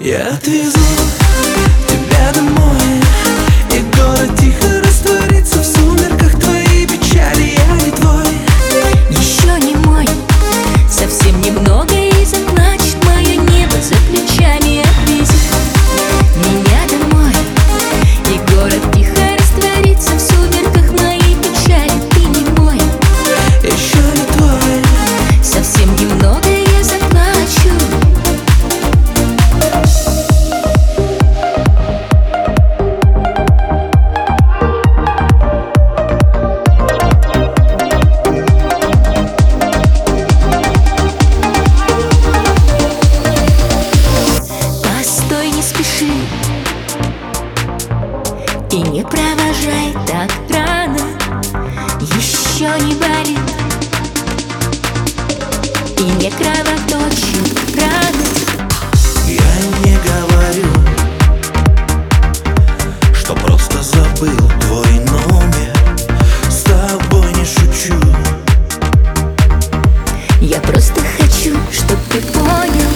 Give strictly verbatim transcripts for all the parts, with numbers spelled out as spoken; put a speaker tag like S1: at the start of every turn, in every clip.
S1: Я отвезу тебя домой, и город тихо растворится в сумерках твоей печали. Я не твой,
S2: еще не мой, совсем немного, и значит мое небо за плечами отвезет меня домой, и город тихо растворится в сумерках моей печали. Ты не мой,
S1: еще не твой,
S2: совсем немного, я заплачу. И не провожай так рано, еще не болит, и не кровоточит рано.
S1: я не говорю, что просто забыл твой номер. С тобой не шучу,
S2: Я просто хочу, чтоб ты понял.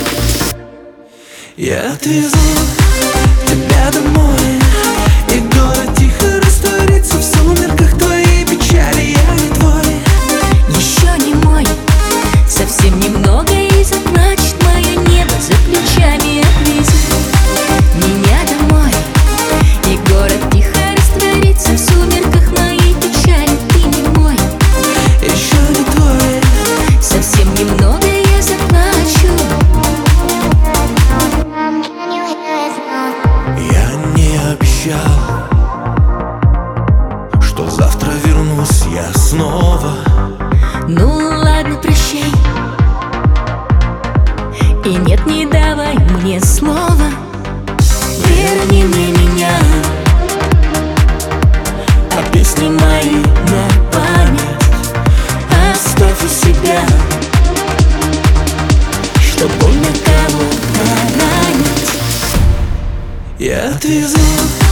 S1: я отвезу тебя домой, и город тихо растворится в сумерках твоей печали. Я не твой,
S2: Еще не мой, совсем немного, и значит мое небо за плечами отвезет меня домой, и город тихо растворится в сумерках моей печали. Ты не мой,
S1: еще не твой,
S2: совсем немного, я заплачу.
S1: я не обещал, что завтра вернусь я снова.
S2: Ну ладно, прощай, и нет, не давай мне слова. Верни мне меня,
S1: А песни мои
S2: на память оставь у себя, чтоб больно кого-то ранить.
S1: я отвезу